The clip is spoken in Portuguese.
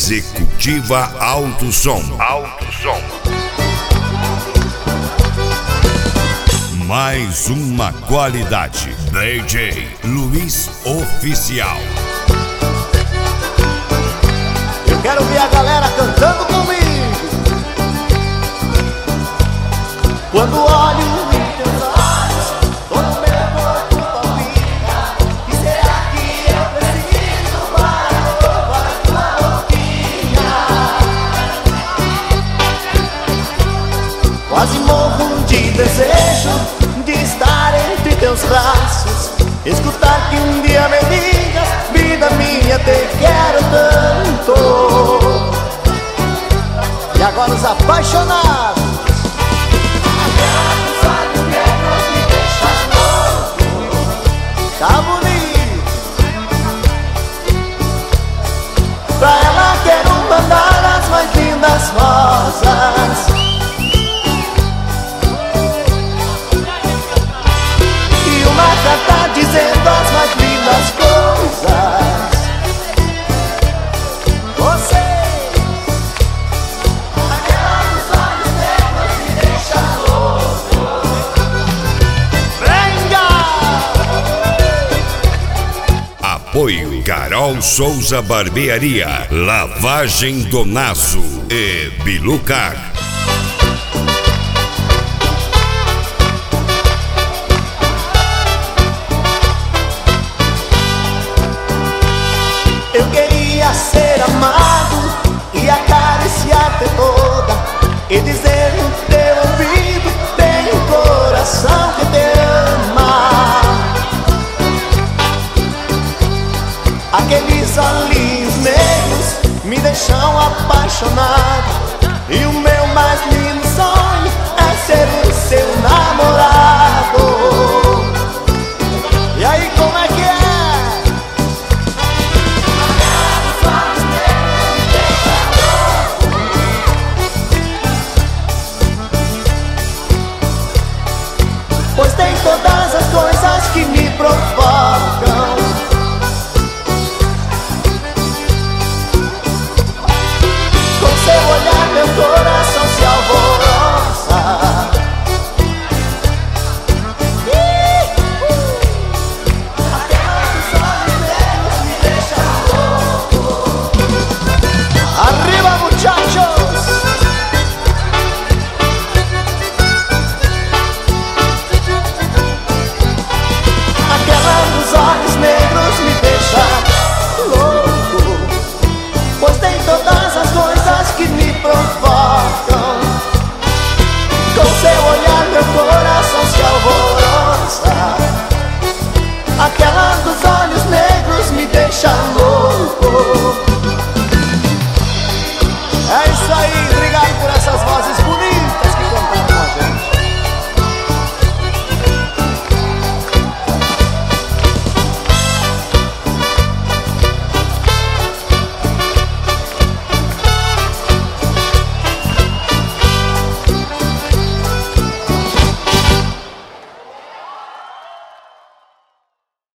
Executiva Alto Som. Mais uma qualidade. DJ Luiz Oficial. Eu quero ver a galera cantando comigo. Quando olho em teus olhos, todo meu corpo palpita. E será que eu preciso para a tua boquinha? Quase morro de desejo de estar entre teus braços, escutar que um dia me digas: vida minha, te quero tanto. E agora os apaixonados. Tá bonito. Pra ela quero mandar as mais lindas rosas e uma carta dizendo as mais lindas coisas. Você, aquela dos olhos negros me deixa louco. Venga! Apoio Carol Souza Barbearia, Lavagem Donazo e Bilucar. Eu queria ser amado e acariciar-te toda e dizer no teu ouvido: tem um coração que te ama. Aqueles olhinhos negros me deixam apaixonado, e o meu mais lindo sonho é ser o seu namorado. E aí, como é que é? Pois tem todas as coisas que me provocam.